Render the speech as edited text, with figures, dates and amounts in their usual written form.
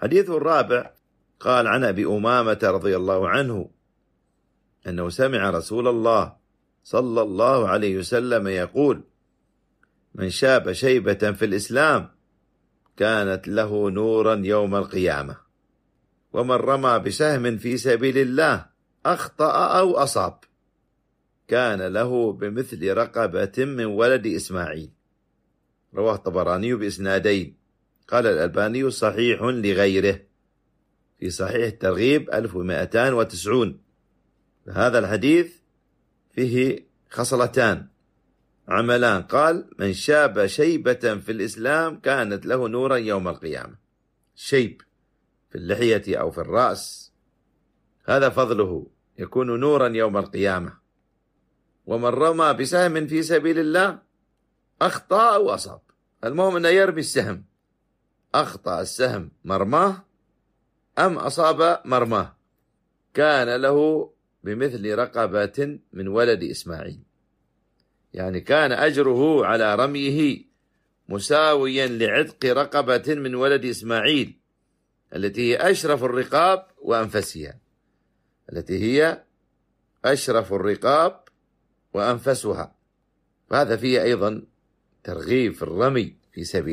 حديث الرابع قال عن أبي أمامة رضي الله عنه أنه سمع رسول الله صلى الله عليه وسلم يقول: من شاب شيبة في الإسلام كانت له نورا يوم القيامة، ومن رمى بسهم في سبيل الله أخطأ أو أصاب كان له بمثل رقبة من ولد إسماعيل. رواه الطبراني بإسنادين، قال الألباني صحيح لغيره في صحيح الترغيب 1290. هذا الحديث فيه خصلتان عملان، قال: من شاب شيبة في الإسلام كانت له نورا يوم القيامة. شيب في اللحية أو في الرأس، هذا فضله، يكون نورا يوم القيامة. ومن رمى بسهم في سبيل الله أخطأ أو أصاب، المهم أنه يرمي السهم، أخطأ السهم مرماه أم أصاب مرماه، كان له بمثل رقبة من ولد إسماعيل. يعني كان أجره على رميه مساويا لعتق رقبة من ولد إسماعيل، التي هي أشرف الرقاب وأنفسها، وهذا فيه أيضا ترغيب في الرمي في سبيل